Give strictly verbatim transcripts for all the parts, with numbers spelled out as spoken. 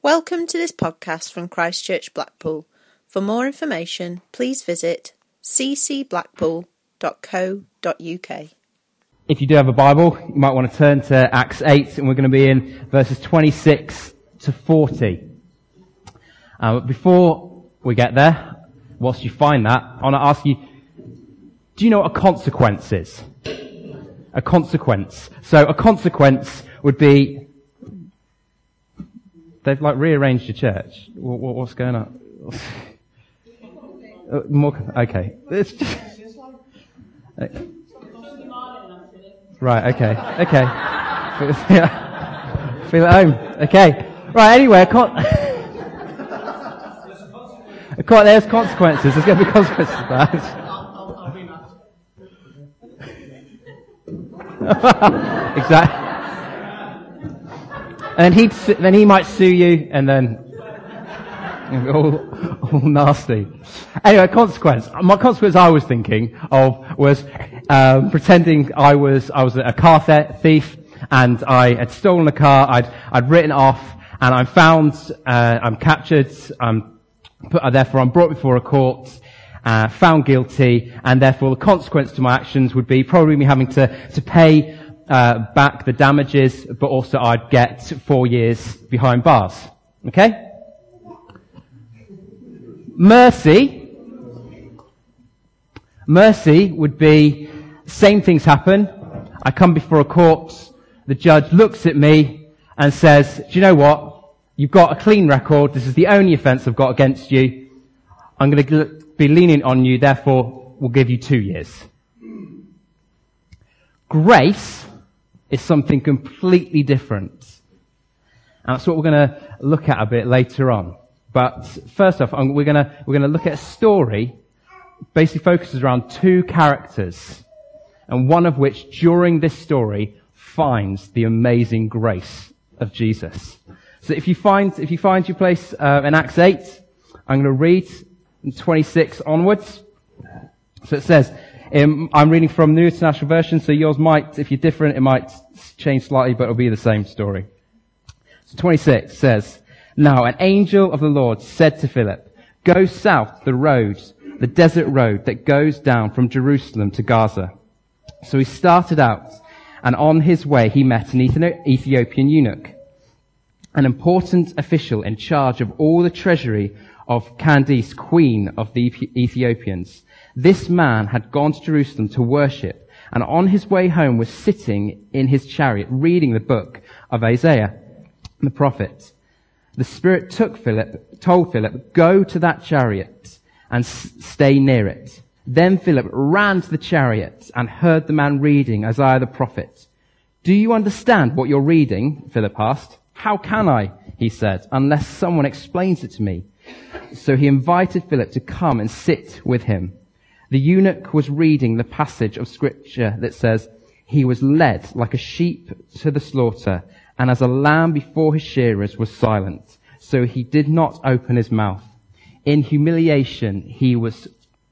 Welcome to this podcast from Christchurch Blackpool. For more information, please visit c c blackpool dot co dot u k. If you do have a Bible, you might want to turn to Acts eight, and we're going to be in verses twenty-six to forty. Uh, before we get there, whilst you find that, I want to ask you, do you know what a consequence is? A consequence. So a consequence would be, they've like rearranged your church. What, what, what's going on? uh, more, okay. It's just, uh, right, okay, okay. Feel at home. Okay. Right, anyway, I can't, I can't, there's consequences. There's going to be consequences for that. Exactly. And he'd, then he might sue you, and then all, all nasty. Anyway, consequence. My consequence I was thinking of was um, pretending I was I was a car thief, and I had stolen a car. I'd I'd written off, and I'm found. Uh, I'm captured. I'm put, therefore I'm brought before a court. Uh, found guilty, and therefore the consequence to my actions would be probably me having to, to pay uh, back the damages, but also I'd get four years behind bars. Okay? Mercy. Mercy would be, same things happen. I come before a court, the judge looks at me and says, do you know what? You've got a clean record, this is the only offence I've got against you. I'm going to be lenient on you, therefore we'll give you two years. Grace is something completely different. And that's what we're going to look at a bit later on. But first off, we're going to, we're going to look at a story basically focuses around two characters, and one of which during this story finds the amazing grace of Jesus. So if you find, if you find your place uh, in Acts eight, I'm going to read twenty-six onwards. So it says, um, I'm reading from New International Version, so yours might, if you're different, it might change slightly, but it'll be the same story. So twenty-six says, now an angel of the Lord said to Philip, go south the road, the desert road that goes down from Jerusalem to Gaza. So he started out, and on his way he met an Ethiopian eunuch, an important official in charge of all the treasury of Candace, queen of the Ethiopians. This man had gone to Jerusalem to worship, and on his way home was sitting in his chariot reading the book of Isaiah, the prophet. The Spirit took Philip, told Philip, go to that chariot and s- stay near it. Then Philip ran to the chariot and heard the man reading Isaiah the prophet. Do you understand what you're reading? Philip asked. How can I, he said, unless someone explains it to me? So he invited Philip to come and sit with him. The eunuch was reading the passage of scripture that says, he was led like a sheep to the slaughter, and as a lamb before his shearers was silent, so he did not open his mouth. In humiliation he was,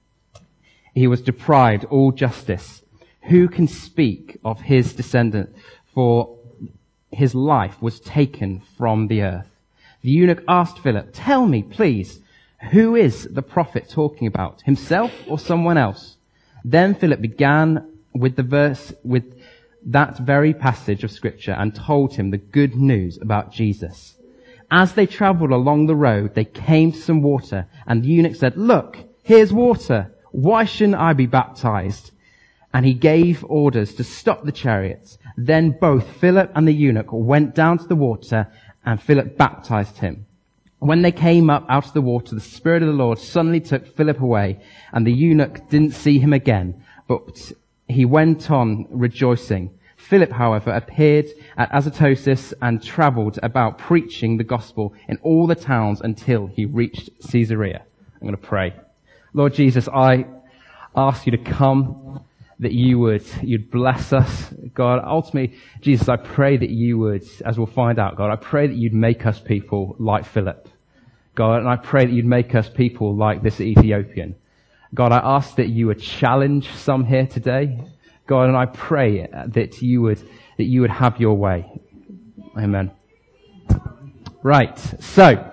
he was deprived all justice. Who can speak of his descendant? For his life was taken from the earth. The eunuch asked Philip, tell me, please, who is the prophet talking about, himself or someone else? Then Philip began with the verse, with that very passage of scripture, and told him the good news about Jesus. As they traveled along the road, they came to some water, and the eunuch said, look, here's water. Why shouldn't I be baptized? And he gave orders to stop the chariots. Then both Philip and the eunuch went down to the water, and Philip baptized him. When they came up out of the water, the Spirit of the Lord suddenly took Philip away, and the eunuch didn't see him again, but he went on rejoicing. Philip, however, appeared at Azotus and traveled about preaching the gospel in all the towns until he reached Caesarea. I'm going to pray. Lord Jesus, I ask you to come, that you would, you'd bless us. God, ultimately, Jesus, I pray that you would, as we'll find out, God, I pray that you'd make us people like Philip. God, and I pray that you'd make us people like this Ethiopian. God, I ask that you would challenge some here today. God, and I pray that you would, that you would have your way. Amen. Right, so,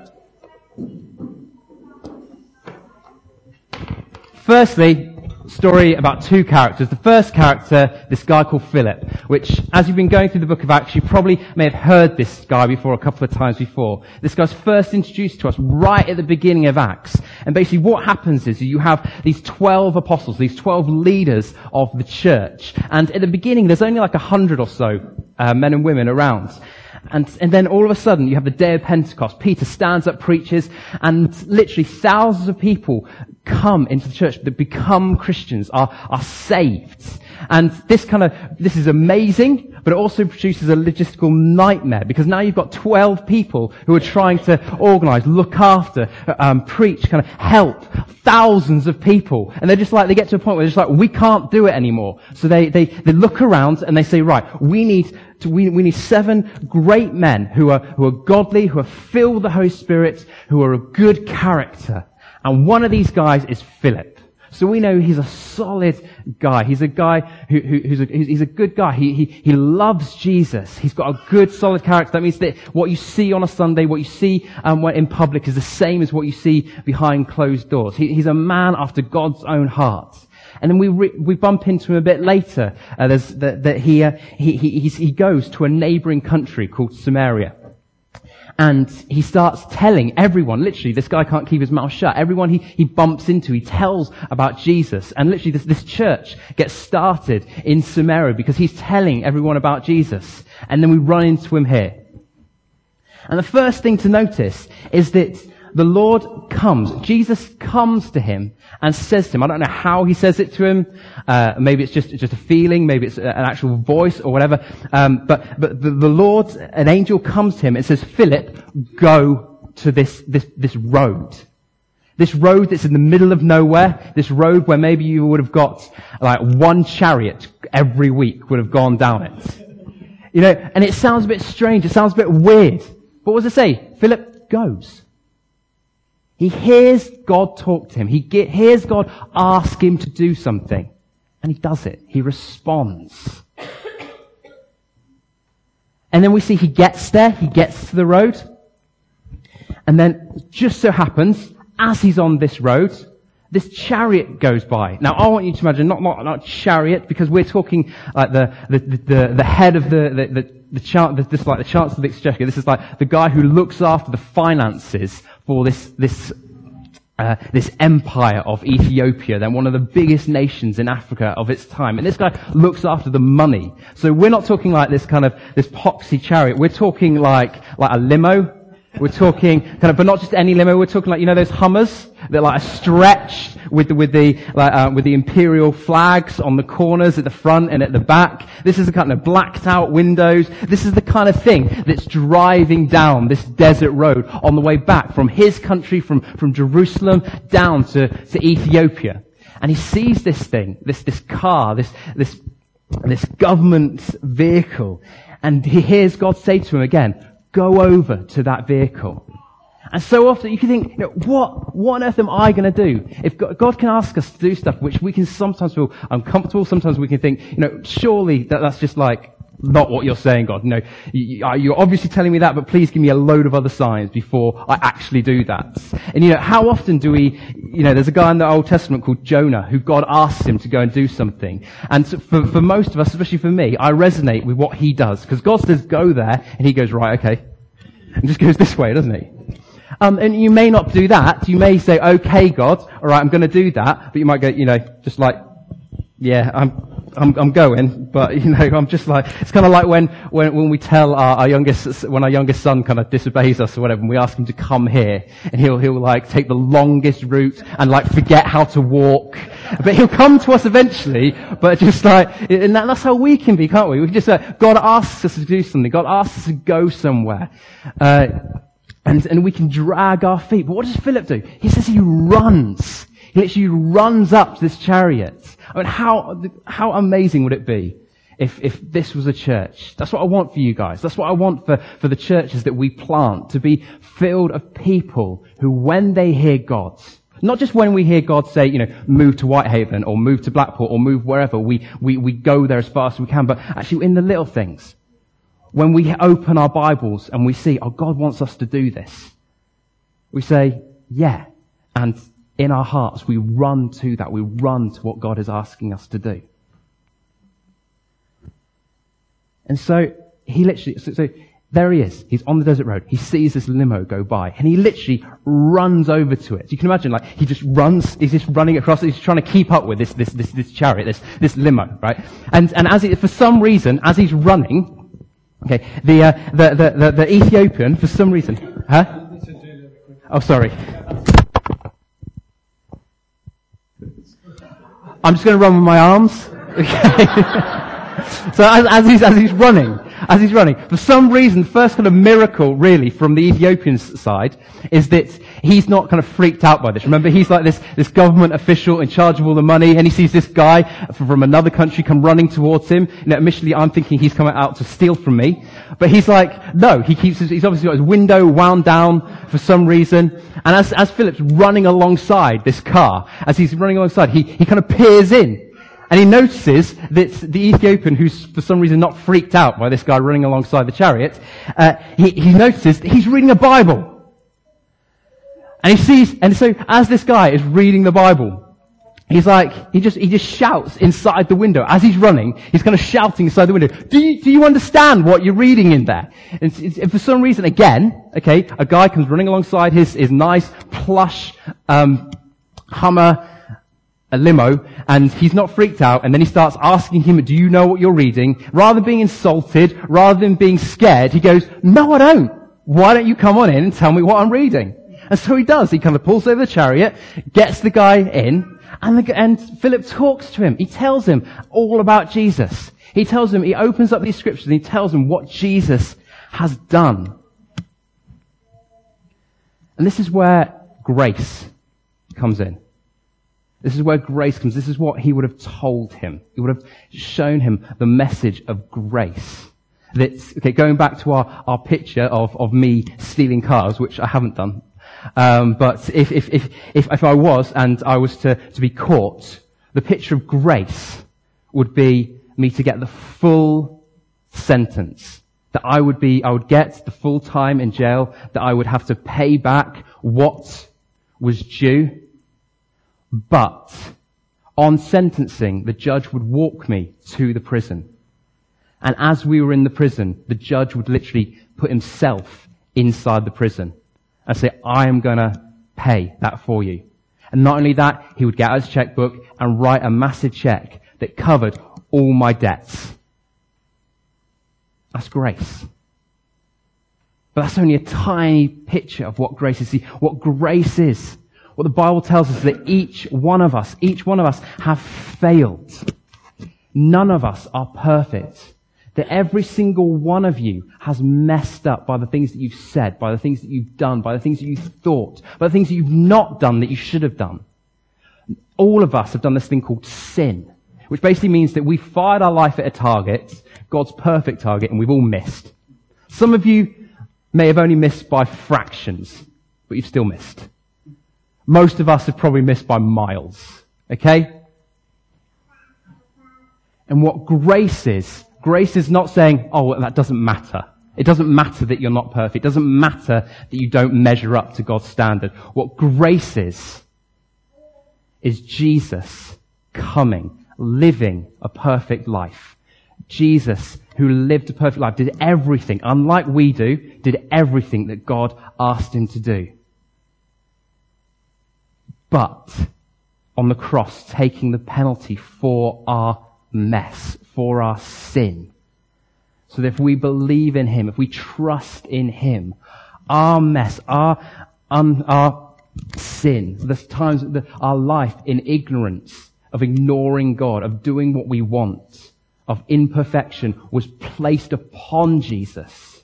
firstly, story about two characters. The first character, this guy called Philip, which, as you've been going through the book of Acts, you probably may have heard this guy before a couple of times before. This guy's first introduced to us right at the beginning of Acts. And basically what happens is you have these twelve apostles, these twelve leaders of the church. And at the beginning, there's only like a hundred or so uh, men and women around. And, and then all of a sudden, you have the day of Pentecost. Peter stands up, preaches, and literally thousands of people come into the church that become Christians, are, are saved. And this kind of, this is amazing, but it also produces a logistical nightmare, because now you've got twelve people who are trying to organize, look after, um, preach, kind of help thousands of people. And they're just like, they get to a point where they're just like, we can't do it anymore. So they, they, they look around and they say, right, we need to, we, we need seven great men who are, who are godly, who are filled with the Holy Spirit, who are of good character. And one of these guys is Philip. So we know he's a solid guy. He's a guy who, who, who's a, he's a good guy. He, he, he loves Jesus. He's got a good, solid character. That means that what you see on a Sunday, what you see um, in public is the same as what you see behind closed doors. He, he's a man after God's own heart. And then we re, we bump into him a bit later. Uh, there's that, that he, uh, he he he's, he goes to a neighboring country called Samaria. And he starts telling everyone, literally, this guy can't keep his mouth shut. Everyone he, he bumps into, he tells about Jesus. And literally, this, this church gets started in Samaria because he's telling everyone about Jesus. And then we run into him here. And the first thing to notice is that the Lord comes. Jesus comes to him and says to him, I don't know how he says it to him. Uh, maybe it's just, just a feeling. Maybe it's an actual voice or whatever. Um, but, but the, the Lord, an angel comes to him and says, Philip, go to this, this, this road. This road that's in the middle of nowhere. This road where maybe you would have got like one chariot every week would have gone down it. You know, and it sounds a bit strange. It sounds a bit weird. But what does it say? Philip goes. He hears God talk to him. He get, hears God ask him to do something. And he does it. He responds. And then we see he gets there. He gets to the road. And then just so happens, as he's on this road, this chariot goes by. Now I want you to imagine, not, not, not chariot, because we're talking like the, the, the, the head of the, the, the, the chance, this is like the Chancellor of the Exchequer. This is like the guy who looks after the finances for this, this, uh, this empire of Ethiopia. They're one of the biggest nations in Africa of its time. And this guy looks after the money. So we're not talking like this kind of, this poxy chariot. We're talking like, like a limo. We're talking kind of, but not just any limo. We're talking like, you know, those Hummers that like are stretched with the, with the, like, uh, with the imperial flags on the corners at the front and at the back. This is the kind of blacked out windows. This is the kind of thing that's driving down this desert road on the way back from his country, from, from Jerusalem down to, to Ethiopia. And he sees this thing, this, this car, this, this, this government vehicle. And he hears God say to him again, go over to that vehicle. And so often you can think, you know, what, what on earth am I going to do? If God, God can ask us to do stuff which we can sometimes feel uncomfortable, sometimes we can think, you know, surely that, that's just like not what you're saying, God. You know, you, you're obviously telling me that, but please give me a load of other signs before I actually do that. And you know, how often do we, you know, there's a guy in the Old Testament called Jonah who God asks him to go and do something. And so for, for most of us, especially for me, I resonate with what he does. Because God says go there, and he goes, right, okay. And just goes this way, doesn't he? Um, and you may not do that. You may say, okay, God, alright, I'm gonna do that. But you might go, you know, just like, yeah, I'm, I'm, I'm going, but you know, I'm just like, it's kind of like when, when, when we tell our, our youngest, when our youngest son kind of disobeys us or whatever, and we ask him to come here, and he'll, he'll like take the longest route and like forget how to walk. But he'll come to us eventually, but just like, and that, that's how we can be, can't we? We can just, uh, God asks us to do something. God asks us to go somewhere. Uh, and, and we can drag our feet. But what does Philip do? He says he runs. He literally runs up to this chariot. I mean, how, how amazing would it be if, if this was a church? That's what I want for you guys. That's what I want for, for the churches that we plant, to be filled of people who, when they hear God, not just when we hear God say, you know, move to Whitehaven or move to Blackpool or move wherever, we, we, we go there as fast as we can, but actually in the little things. when we open our Bibles and we see, oh, God wants us to do this, we say, yeah. And in our hearts, we run to that. We run to what God is asking us to do. And so, he literally, so, so there he is. He's on the desert road. He sees this limo go by, and he literally runs over to it. You can imagine, like, he just runs, he's just running across it. He's trying to keep up with this, this, this, this chariot, this, this limo, right? And, and as he, for some reason, as he's running, okay, the, uh, the, the, the, the Ethiopian, for some reason, huh? Oh, sorry. I'm just going to run with my arms. Okay. So as, as he's, as he's running, as he's running, for some reason, the first kind of miracle, really, from the Ethiopian's side, is that he's not kind of freaked out by this. Remember, he's like this, this government official in charge of all the money, and he sees this guy from another country come running towards him. Now, initially, I'm thinking he's coming out to steal from me. But he's like, no, he keeps his, he's obviously got his window wound down for some reason. And as, as Philip's running alongside this car, as he's running alongside, he, he kind of peers in. And he notices that the Ethiopian, who's for some reason not freaked out by this guy running alongside the chariot, uh, he, he notices that he's reading a Bible. And he sees, and so as this guy is reading the Bible, he's like, he just, he just shouts inside the window. As he's running, he's kind of shouting inside the window, do you, do you understand what you're reading in there? And, it's, and for some reason, again, okay, a guy comes running alongside his, his nice, plush, um, Hummer, a limo, and he's not freaked out, and then he starts asking him, do you know what you're reading? Rather than being insulted, rather than being scared, he goes, no, I don't. Why don't you come on in and tell me what I'm reading? And so he does. He kind of pulls over the chariot, gets the guy in, and, the, and Philip talks to him. He tells him all about Jesus. He tells him, he opens up these scriptures, and he tells him what Jesus has done. And this is where grace comes in. This is where grace comes. This is what he would have told him. He would have shown him the message of grace. That's, okay, going back to our, our picture of, of me stealing cars, which I haven't done. Um, but if, if, if, if, if I was and I was to, to be caught, the picture of grace would be me to get the full sentence. That I would be, I would get the full time in jail, that I would have to pay back what was due. But on sentencing, the judge would walk me to the prison. And as we were in the prison, the judge would literally put himself inside the prison and say, I am going to pay that for you. And not only that, he would get out his checkbook and write a massive check that covered all my debts. That's grace. But that's only a tiny picture of what grace is. See, what grace is. What the Bible tells us is that each one of us, each one of us have failed. None of us are perfect. That every single one of you has messed up by the things that you've said, by the things that you've done, by the things that you've thought, by the things that you've not done that you should have done. All of us have done this thing called sin, which basically means that we fired our life at a target, God's perfect target, and we've all missed. Some of you may have only missed by fractions, but you've still missed. Most of us have probably missed by miles. Okay? And what grace is, grace is not saying, oh, well, that doesn't matter. It doesn't matter that you're not perfect. It doesn't matter that you don't measure up to God's standard. What grace is, is Jesus coming, living a perfect life. Jesus, who lived a perfect life, did everything, unlike we do, did everything that God asked him to do. But on the cross, taking the penalty for our mess, for our sin. So that if we believe in him, if we trust in him, our mess, our, um, our sin, the times, the, our life in ignorance, of ignoring God, of doing what we want, of imperfection, was placed upon Jesus.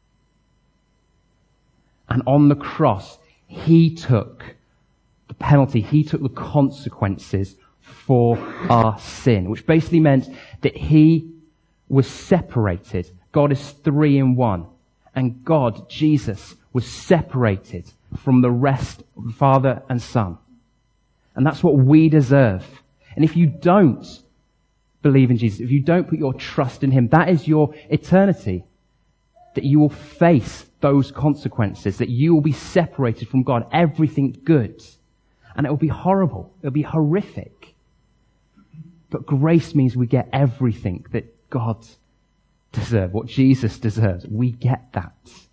And on the cross, he took the penalty, he took the consequences for our sin, which basically meant that he was separated. God is three in one. And God, Jesus, was separated from the rest of the Father and Son. And that's what we deserve. And if you don't believe in Jesus, if you don't put your trust in him, that is your eternity. that you will face those consequences, that you will be separated from God, everything good. And it will be horrible. It will be horrific. But grace means we get everything that God deserves, what Jesus deserves. We get that.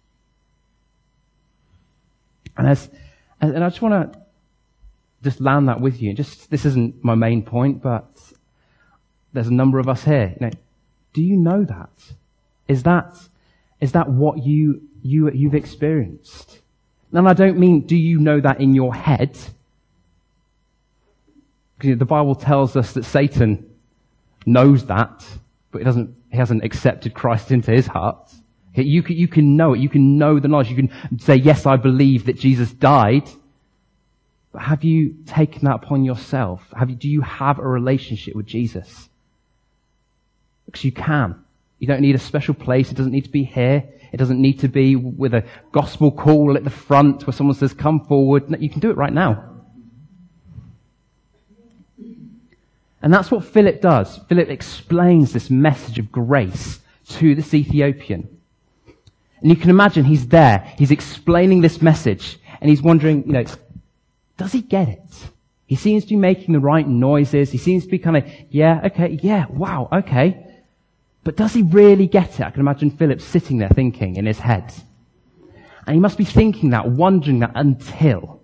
And as, and I just want to just land that with you. Just, this isn't my main point, but there's a number of us here. You know, do you know that? Is that, is that what you, you, you've experienced? And I don't mean, do you know that in your head? Because the Bible tells us that Satan knows that, but he doesn't, he hasn't accepted Christ into his heart. You can, you can know it. You can know the knowledge. You can say, yes, I believe that Jesus died. But have you taken that upon yourself? Have you, do you have a relationship with Jesus? Because you can. You don't need a special place. It doesn't need to be here. It doesn't need to be with a gospel call at the front where someone says, come forward. No, you can do it right now. And that's what Philip does. Philip explains this message of grace to this Ethiopian. And you can imagine he's there. He's explaining this message. And he's wondering, you know, does he get it? He seems to be making the right noises. He seems to be kind of, yeah, okay, yeah, wow, okay. But does he really get it? I can imagine Philip sitting there thinking in his head. And he must be thinking that, wondering that until,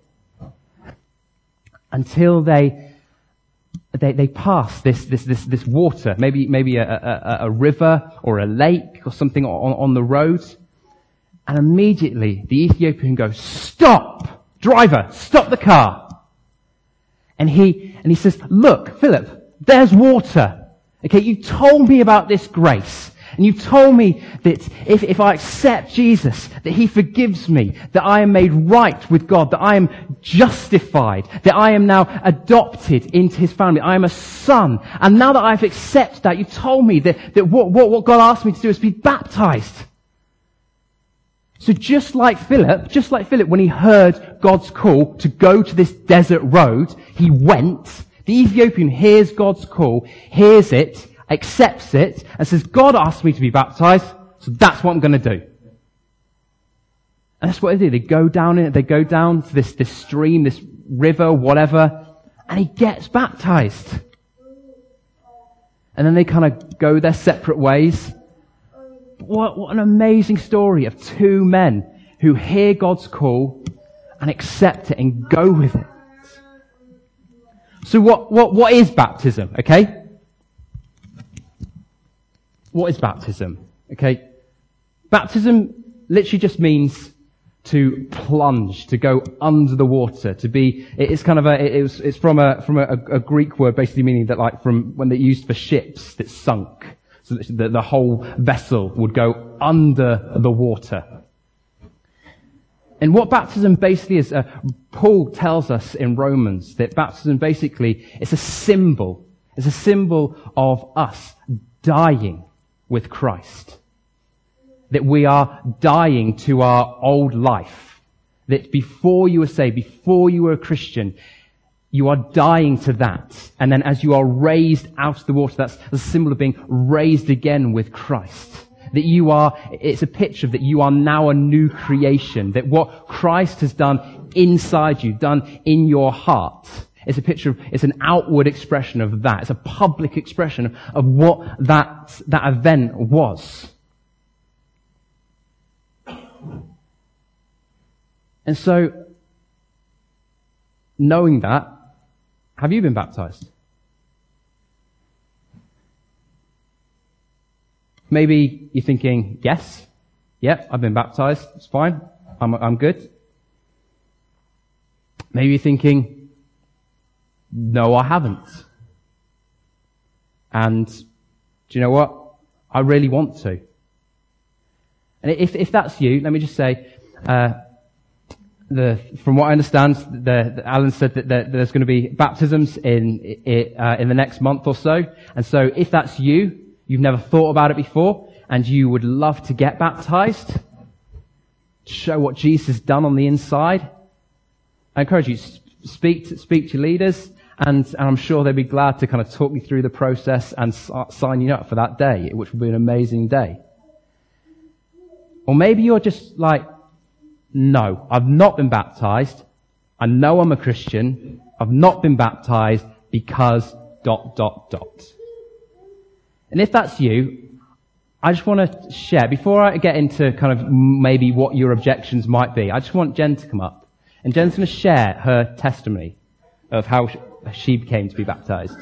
until they, they, they pass this, this, this, this water, maybe, maybe a, a, a river or a lake or something on, on the road. And immediately the Ethiopian goes, stop! Driver, stop the car! And he, and he says, look, Philip, there's water. Okay, you told me about this grace. And you told me that if, if I accept Jesus, that he forgives me, that I am made right with God, that I am justified, that I am now adopted into his family. I am a son. And now that I've accepted that, you told me that, that what, what, what God asked me to do is be baptized. So just like Philip, just like Philip, when he heard God's call to go to this desert road, he went. The Ethiopian hears God's call, hears it, accepts it, and says, God asked me to be baptized, so that's what I'm going to do. And that's what they do. They go down in it, they go down to this, this stream, this river, whatever, and he gets baptized. And then they kind of go their separate ways. What, what an amazing story of two men who hear God's call and accept it and go with it. So what, what, what is baptism? Okay? What is baptism? Okay? Baptism literally just means to plunge, to go under the water, to be, it's kind of a, it was, it's from a, from a, a Greek word basically meaning that like from when they used for ships that sunk. So that the, the whole vessel would go under the water. And what baptism basically is, uh, Paul tells us in Romans that baptism basically is a symbol. It's a symbol of us dying with Christ. That we are dying to our old life. That before you were saved, before you were a Christian, you are dying to that. And then as you are raised out of the water, that's a symbol of being raised again with Christ. That you are, it's a picture of that you are now a new creation. That what Christ has done inside you, done in your heart, it's a picture of, it's an outward expression of that. It's a public expression of, of what that, that event was. And so, knowing that, have you been baptized? Maybe you're thinking, yes, yep, I've been baptized, it's fine, I'm, I'm good. Maybe you're thinking, no, I haven't. And do you know what? I really want to. And if, if that's you, let me just say, uh, The, from what I understand, the, the, Alan said that there, there's going to be baptisms in uh, in the next month or so. And so if that's you, you've never thought about it before, and you would love to get baptized, to show what Jesus has done on the inside, I encourage you, speak to, speak to your leaders, and, and I'm sure they'd be glad to kind of talk you through the process and s- sign you up for that day, which will be an amazing day. Or maybe you're just like, no, I've not been baptized. I know I'm a Christian. I've not been baptized because dot, dot, dot. And if that's you, I just want to share, before I get into kind of maybe what your objections might be, I just want Jen to come up. And Jen's going to share her testimony of how she came to be baptized.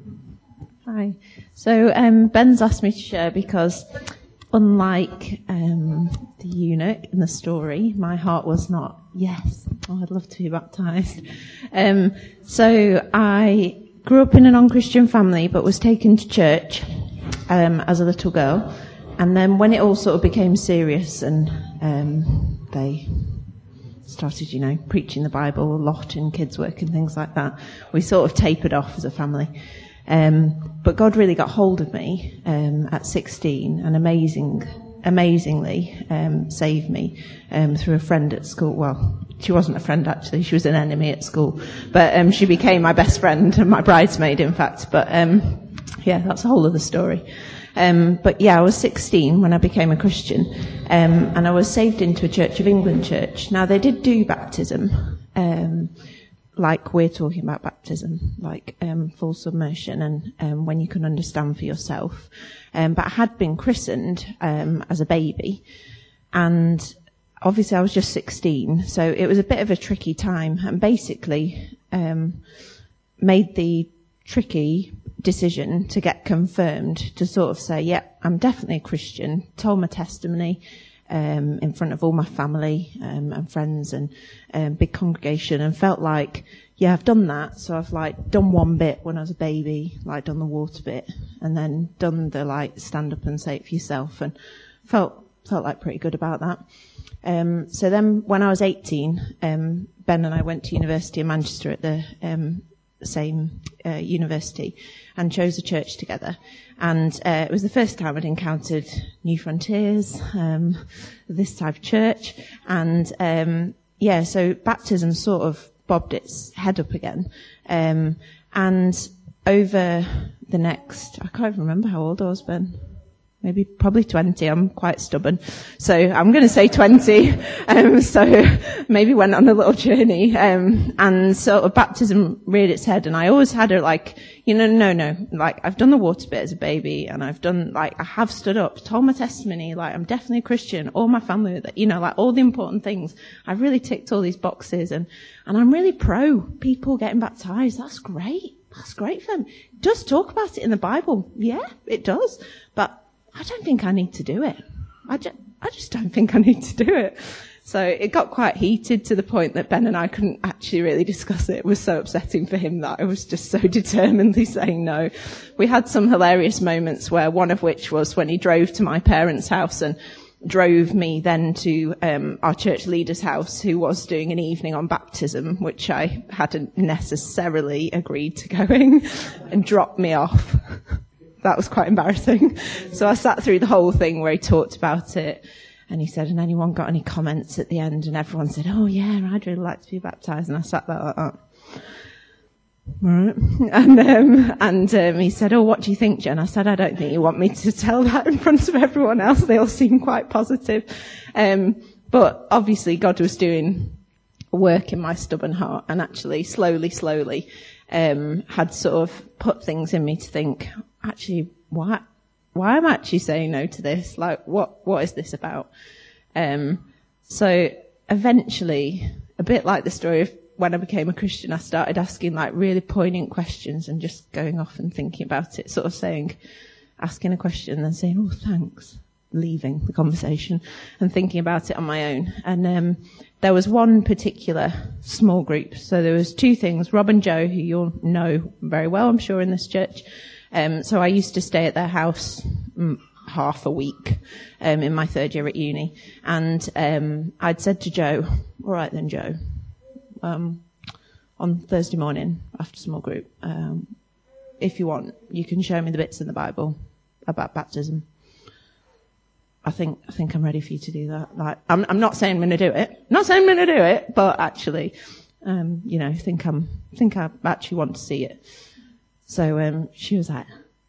Hi. So um, Ben's asked me to share because unlike um, the eunuch in the story, my heart was not, yes, oh, I'd love to be baptized. Um, so I grew up in a non-Christian family but was taken to church um, as a little girl. And then when it all sort of became serious and um, they started, you know, preaching the Bible a lot in kids' work and things like that, we sort of tapered off as a family. Um, but God really got hold of me um, at sixteen and amazing, amazingly um, saved me um, through a friend at school. Well, she wasn't a friend actually; she was an enemy at school. But um, she became my best friend and my bridesmaid, in fact. But um, yeah, that's a whole other story. Um, but yeah, I was sixteen when I became a Christian, um, and I was saved into a Church of England church. Now they did do baptism. Um, like we're talking about baptism, like um, full submersion and um, when you can understand for yourself. Um, but I had been christened um, as a baby, and obviously I was just sixteen, so it was a bit of a tricky time, and basically um, made the tricky decision to get confirmed, to sort of say, yeah, I'm definitely a Christian, told my testimony, Um, in front of all my family um, and friends and um, big congregation, and felt like, yeah, I've done that. So I've like done one bit when I was a baby, like done the water bit, and then done the like stand up and say it for yourself, and felt felt like pretty good about that. Um, so then when I was eighteen, um, Ben and I went to University of Manchester at the um, same uh, university and chose a church together. And uh, it was the first time I'd encountered New Frontiers, um, this type of church. And um, yeah, so baptism sort of bobbed its head up again. Um, and over the next, I can't even remember how old I was, Ben. Maybe probably twenty. I'm quite stubborn. So I'm going to say twenty. Um, so maybe went on a little journey. Um, and sort of baptism reared its head. And I always had a like, you know, no, no, like I've done the water bit as a baby, and I've done like, I have stood up, told my testimony, like I'm definitely a Christian, all my family, you know, like all the important things. I've really ticked all these boxes, and, and I'm really pro people getting baptized. That's great. That's great for them. It does talk about it in the Bible. Yeah, it does. But I don't think I need to do it. I just, I just don't think I need to do it. So it got quite heated to the point that Ben and I couldn't actually really discuss it. It was so upsetting for him that I was just so determinedly saying no. We had some hilarious moments where one of which was when he drove to my parents' house and drove me then to um, our church leader's house, who was doing an evening on baptism, which I hadn't necessarily agreed to going, and dropped me off. That was quite embarrassing. So I sat through the whole thing where he talked about it, and he said, and anyone got any comments at the end? And everyone said, oh yeah, I'd really like to be baptized. And I sat there like that. Right. And, um, and, um, he said, oh, what do you think, Jen? I said, I don't think you want me to tell that in front of everyone else. They all seem quite positive. Um, but obviously God was doing work in my stubborn heart, and actually slowly, slowly, um, had sort of put things in me to think, actually, why, why am I actually saying no to this? Like, what, what is this about? Um, so eventually, a bit like the story of when I became a Christian, I started asking like really poignant questions and just going off and thinking about it, sort of saying, asking a question and then saying, oh, thanks, leaving the conversation and thinking about it on my own. And, um, there was one particular small group. So there was two things. Rob and Joe, who you'll know very well, I'm sure, in this church. Um, so I used to stay at their house mm, half a week, um, in my third year at uni. And, um, I'd said to Joe, all right then, Joe, um, on Thursday morning after small group, um, if you want, you can show me the bits in the Bible about baptism. I think, I think I'm ready for you to do that. Like, I'm, I'm not saying I'm going to do it. I'm not saying I'm going to do it, but actually, um, you know, think I'm, think I actually want to see it. So, um, she was like,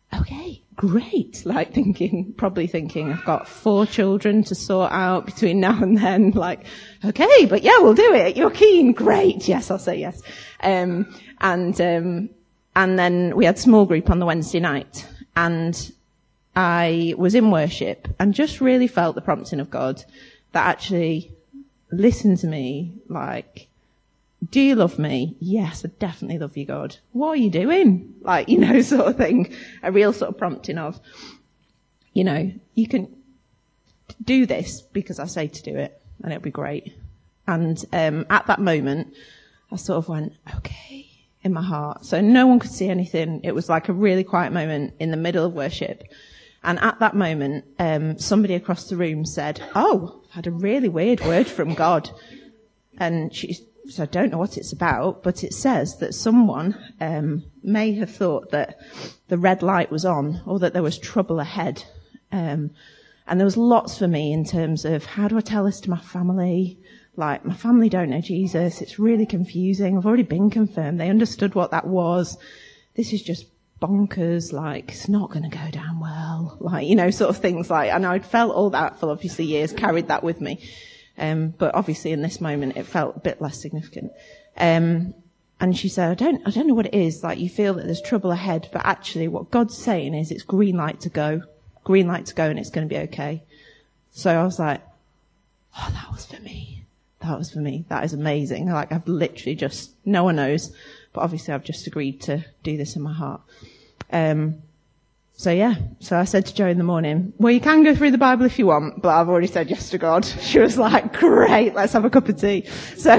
okay, great. Like thinking, probably thinking, I've got four children to sort out between now and then. Like, okay, but yeah, we'll do it. You're keen. Great. Yes, I'll say yes. Um, and, um, and then we had small group on the Wednesday night, and I was in worship and just really felt the prompting of God that actually listen to me. Like, do you love me? Yes, I definitely love you, God. What are you doing? Like, you know, sort of thing. A real sort of prompting of, you know, you can do this because I say to do it, and it'll be great. And um at that moment, I sort of went, okay, in my heart. So no one could see anything. It was like a really quiet moment in the middle of worship. And at that moment, um somebody across the room said, oh, I had a really weird word from God. And she So I don't know what it's about, but it says that someone um, may have thought that the red light was on, or that there was trouble ahead. Um, and there was lots for me in terms of, how do I tell this to my family? Like, my family don't know Jesus. It's really confusing. I've already been confirmed. They understood what that was. This is just bonkers. Like, it's not going to go down well. Like, you know, sort of things like, and I'd felt all that for obviously years, carried that with me. Um, but obviously in this moment it felt a bit less significant. Um, and she said, I don't, I don't know what it is. Like, you feel that there's trouble ahead, but actually what God's saying is it's green light to go, green light to go, and it's going to be okay. So I was like, oh, that was for me. That was for me. That is amazing. Like, I've literally just, no one knows, but obviously I've just agreed to do this in my heart. Um, So yeah, so I said to Jo in the morning, well, you can go through the Bible if you want, but I've already said yes to God. She was like, great, let's have a cup of tea. So,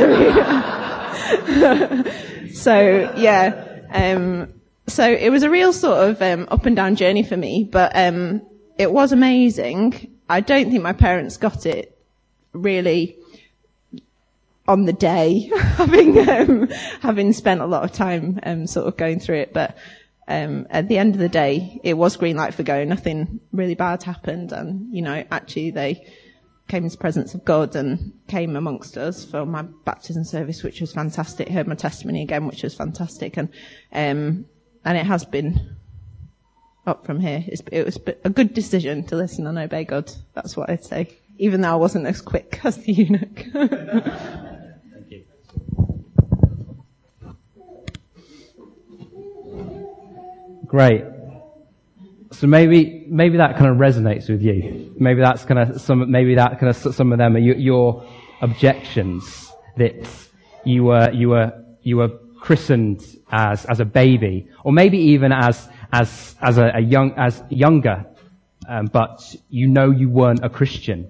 so yeah, um, so it was a real sort of um, up and down journey for me, but um, it was amazing. I don't think my parents got it really on the day, having um, having spent a lot of time um, sort of going through it, but. Um, at the end of the day, it was green light for go. Nothing really bad happened. And, you know, actually they came into the presence of God and came amongst us for my baptism service, which was fantastic. Heard my testimony again, which was fantastic. And, um, and it has been up from here. It's, it was a good decision to listen and obey God. That's what I'd say. Even though I wasn't as quick as the eunuch. Thank you. Great. So maybe maybe that kind of resonates with you. Maybe that's kind of some. Maybe that kind of some of them are your, your objections that you were you were you were christened as as a baby, or maybe even as as as a, a young as younger, um, but you know you weren't a Christian.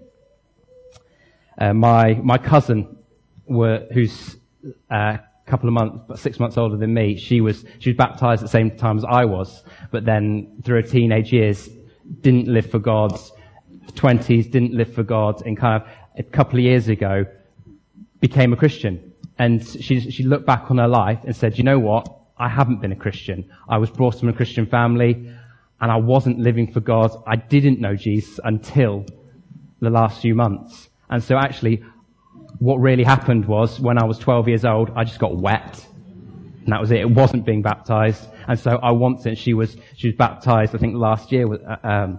Uh, my my cousin, were, who's uh, a couple of months, but six months older than me, she was she was baptized at the same time as I was, but then through her teenage years didn't live for God, twenties didn't live for God, and kind of a couple of years ago became a Christian. And she she looked back on her life and said, you know what? I haven't been a Christian. I was brought up in a Christian family, and I wasn't living for God. I didn't know Jesus until the last few months. And so actually, what really happened was, when I was twelve years old, I just got wet. And that was it. It wasn't being baptized. And so I once, and she was, she was baptized, I think last year. Um,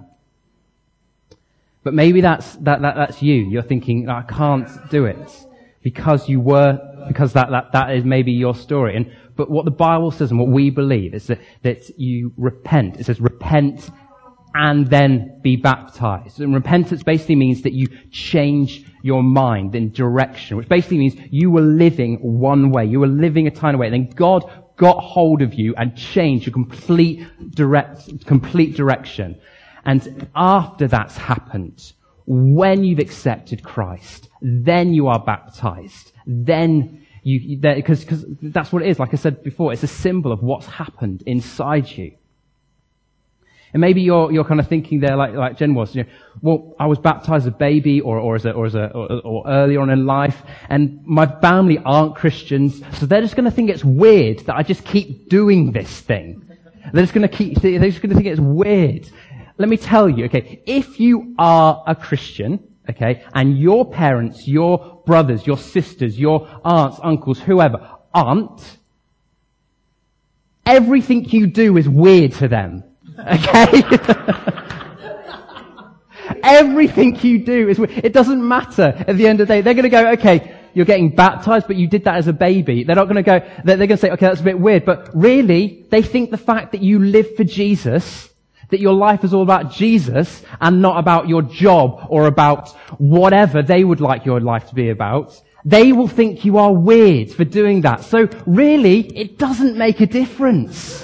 but maybe that's, that, that, that's you. You're thinking, I can't do it. Because you were, because that, that, that is maybe your story. And, but what the Bible says and what we believe is that, that you repent. It says repent and then be baptized. And repentance basically means that you change your mind in direction, which basically means you were living one way. You were living a tiny way. And then God got hold of you and changed your complete direct, complete direction. And after that's happened, when you've accepted Christ, then you are baptized. Then you, because, because that's what it is. Like I said before, it's a symbol of what's happened inside you. And maybe you're, you're kind of thinking there, like, like Jen was, you know, well, I was baptized as a baby or, or as a, or as a, or, or early on in life, and my family aren't Christians, so they're just going to think it's weird that I just keep doing this thing. They're just going to keep, they're just going to think it's weird. Let me tell you, okay, if you are a Christian, okay, and your parents, your brothers, your sisters, your aunts, uncles, whoever aren't, everything you do is weird to them. Okay? Everything you do is, it doesn't matter at the end of the day. They're going to go, okay, you're getting baptized, but you did that as a baby. They're not going to go, they're, they're going to say, okay, that's a bit weird. But really, they think the fact that you live for Jesus, that your life is all about Jesus and not about your job or about whatever they would like your life to be about, they will think you are weird for doing that. So really, it doesn't make a difference.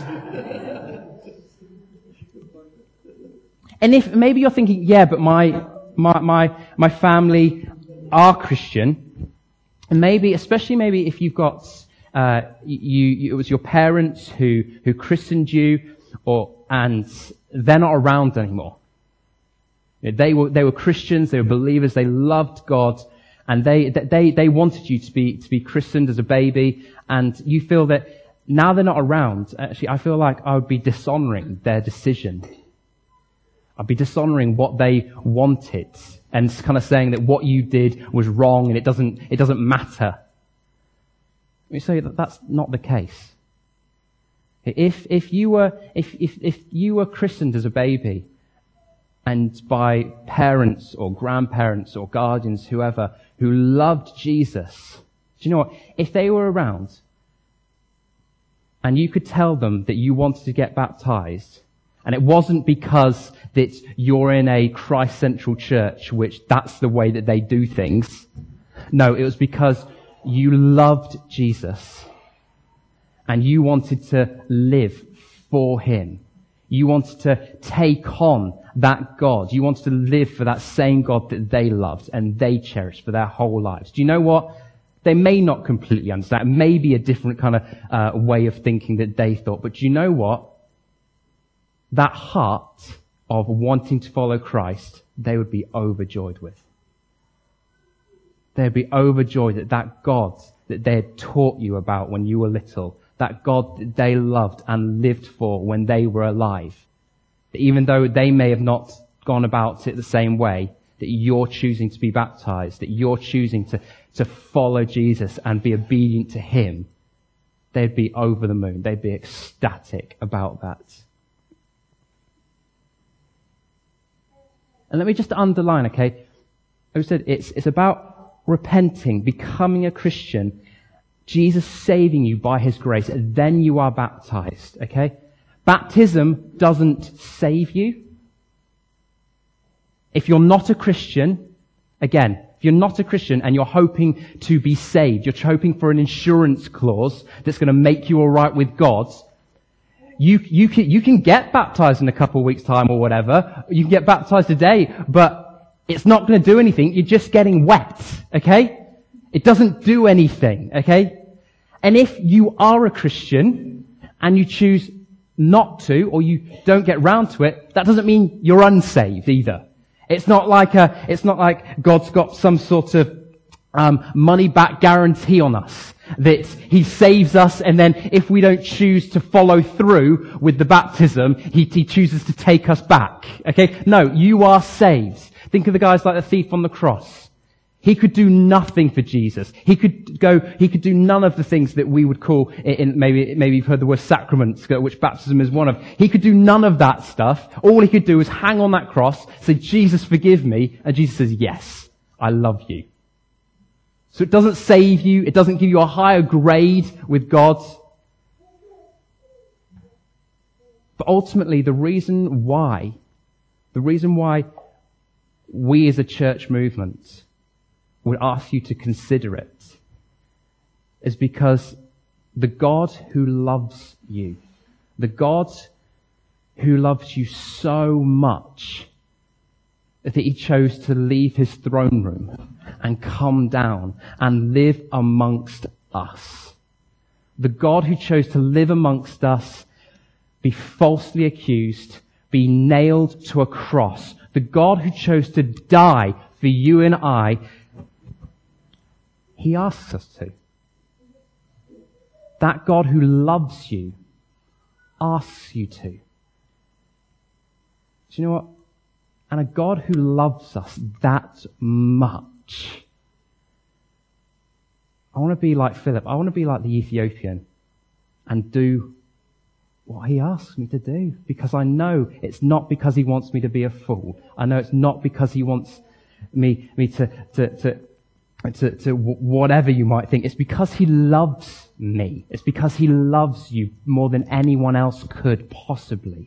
And if maybe you're thinking, yeah, but my my my my family are Christian, and maybe, especially maybe if you've got uh, you, you it was your parents who who christened you, or and they're not around anymore. They were they were Christians, they were believers, they loved God, and they they they wanted you to be to be christened as a baby, and you feel that now they're not around. Actually, I feel like I would be dishonoring their decision. I'd be dishonoring what they wanted and kind of saying that what you did was wrong and it doesn't, it doesn't matter. Let me say that that's not the case. If, if you were, if, if, if you were christened as a baby and by parents or grandparents or guardians, whoever, who loved Jesus, do you know what? If they were around and you could tell them that you wanted to get baptized, and it wasn't because that you're in a Christ-central church, which that's the way that they do things. No, it was because you loved Jesus and you wanted to live for Him. You wanted to take on that God. You wanted to live for that same God that they loved and they cherished for their whole lives. Do you know what? They may not completely understand. It may be a different kind of uh, way of thinking that they thought. But do you know what? That heart of wanting to follow Christ, they would be overjoyed with. They'd be overjoyed that that God that they had taught you about when you were little, that God that they loved and lived for when they were alive, that even though they may have not gone about it the same way, that you're choosing to be baptized, that you're choosing to, to follow Jesus and be obedient to Him, they'd be over the moon. They'd be ecstatic about that. And let me just underline, okay? I said it's, it's about repenting, becoming a Christian, Jesus saving you by His grace, and then you are baptized, okay? Baptism doesn't save you. If you're not a Christian, again, if you're not a Christian and you're hoping to be saved, you're hoping for an insurance clause that's going to make you alright with God, You, you can, you can get baptized in a couple of weeks' time or whatever. You can get baptized today, but it's not going to do anything. You're just getting wet, okay? It doesn't do anything, okay? And if you are a Christian and you choose not to, or you don't get round to it, that doesn't mean you're unsaved either. It's not like a, it's not like God's got some sort of um, money back guarantee on us. That He saves us, and then if we don't choose to follow through with the baptism, He, he chooses to take us back. Okay? No, you are saved. Think of the guys like the thief on the cross. He could do nothing for Jesus. He could go, he could do none of the things that we would call, in, in maybe, maybe you've heard the word sacraments, which baptism is one of. He could do none of that stuff. All he could do is hang on that cross, say, Jesus, forgive me, and Jesus says, yes, I love you. So it doesn't save you. It doesn't give you a higher grade with God. But ultimately, the reason why, the reason why we as a church movement would ask you to consider it is because the God who loves you, the God who loves you so much that He chose to leave His throne room and come down and live amongst us. The God who chose to live amongst us, be falsely accused, be nailed to a cross. The God who chose to die for you and I, He asks us to. That God who loves you asks you to. Do you know what? And a God who loves us that much. I want to be like Philip. I want to be like the Ethiopian and do what he asks me to do, because I know it's not because he wants me to be a fool. I know it's not because he wants me me to to to to, to whatever you might think. It's because he loves me. It's because he loves you more than anyone else could possibly.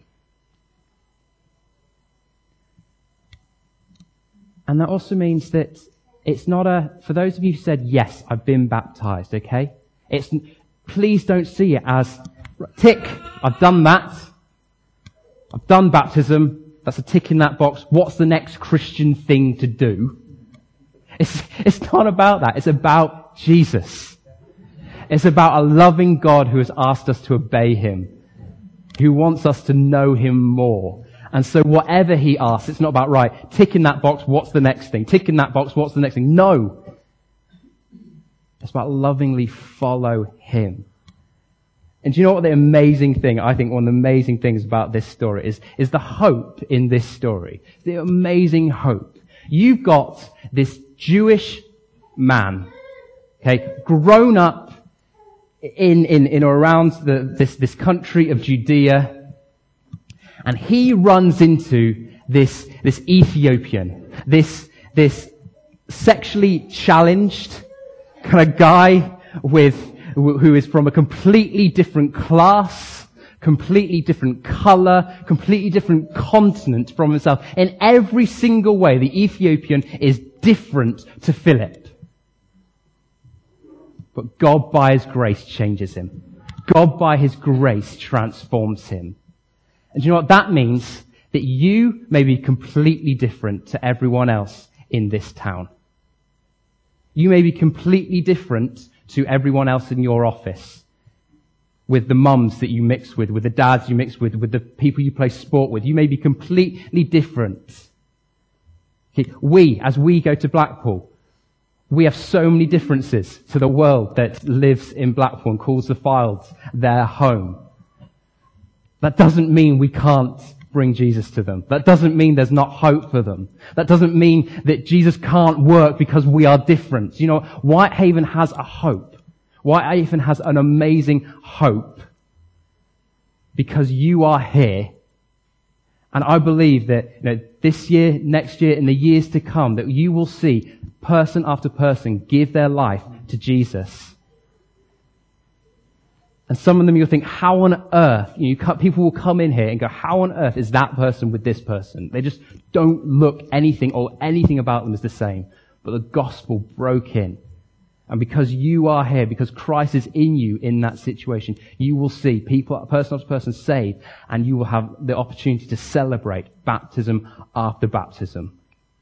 And that also means that it's not a, for those of you who said, yes, I've been baptized, okay? It's, please don't see it as, tick, I've done that. I've done baptism. That's a tick in that box. What's the next Christian thing to do? It's, it's not about that. It's about Jesus. It's about a loving God who has asked us to obey him, who wants us to know him more. And so whatever he asks, it's not about, right, tick in that box, what's the next thing? Tick in that box, what's the next thing? No. It's about lovingly follow him. And do you know what the amazing thing, I think one of the amazing things about this story is, is the hope in this story. The amazing hope. You've got this Jewish man, okay, grown up in, in, in or around the, this, this country of Judea, and he runs into this, this Ethiopian, this, this sexually challenged kind of guy with, who is from a completely different class, completely different color, completely different continent from himself. In every single way, the Ethiopian is different to Philip. But God by his grace changes him. God by his grace transforms him. And do you know what that means? That you may be completely different to everyone else in this town. You may be completely different to everyone else in your office. With the mums that you mix with, with the dads you mix with, with the people you play sport with. You may be completely different. Okay. We, as we go to Blackpool, we have so many differences to the world that lives in Blackpool and calls the Files their home. That doesn't mean we can't bring Jesus to them. That doesn't mean there's not hope for them. That doesn't mean that Jesus can't work because we are different. You know, Whitehaven has a hope. Whitehaven has an amazing hope because you are here. And I believe that, you know, this year, next year, in the years to come, that you will see person after person give their life to Jesus. And some of them you'll think, how on earth, you know, people will come in here and go, how on earth is that person with this person? They just don't look anything or anything about them is the same. But the gospel broke in. And because you are here, because Christ is in you in that situation, you will see people, person after person saved, and you will have the opportunity to celebrate baptism after baptism.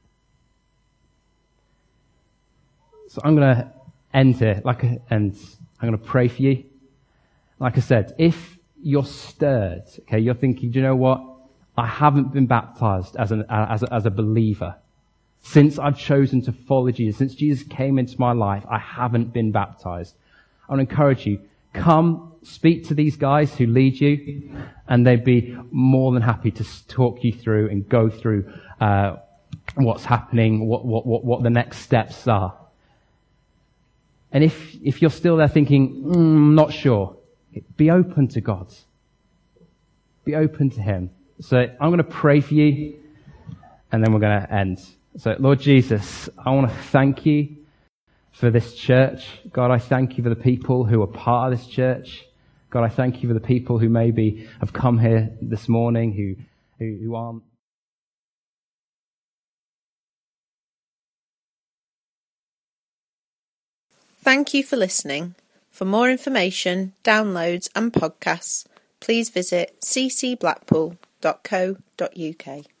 So I'm going to end here, like, and I'm going to pray for you. Like I said, if you're stirred, okay, you're thinking, do you know what? I haven't been baptized as an as a, as a believer. Since I've chosen to follow Jesus, since Jesus came into my life, I haven't been baptized. I want to encourage you, come speak to these guys who lead you, and they'd be more than happy to talk you through and go through uh, what's happening, what, what what what the next steps are. And if if you're still there thinking, mm, not sure, be open to God. Be open to him. So I'm going to pray for you, and then we're going to end. So Lord Jesus, I want to thank you for this church. God, I thank you for the people who are part of this church. God, I thank you for the people who maybe have come here this morning who, who, who aren't. Thank you for listening. For more information, downloads and podcasts, please visit c c blackpool dot co dot u k.